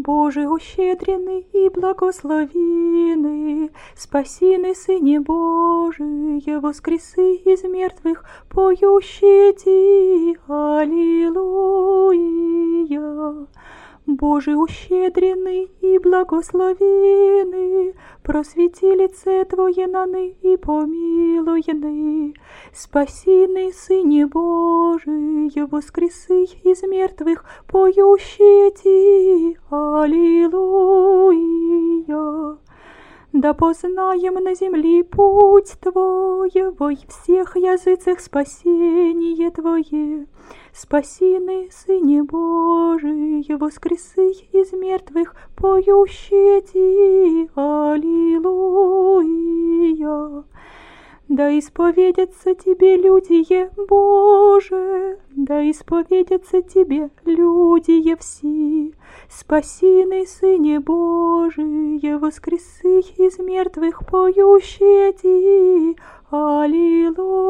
Боже, ущедренный и благословенный, спасенный Сыне Божий, воскресы из мертвых, поющие Ти, Аллилуйя. Боже, ущедренный и благословенный, просвети лице Твое наны и помилуй. Спасенный Сыне Божий, воскресы из мертвых, поющие Ти, Аллилуйя. Да познаем на земли путь Твой, во всех языцах спасение Твое. Спасенный Сыне Божий, воскресы из мертвых, поющие Ти, Аллилуйя. Да исповедятся Тебе, люди Боже, да исповедятся Тебе, люди все. Спасенный Сыне Божий, воскресы из мертвых, поющие Ти, Аллилуйя.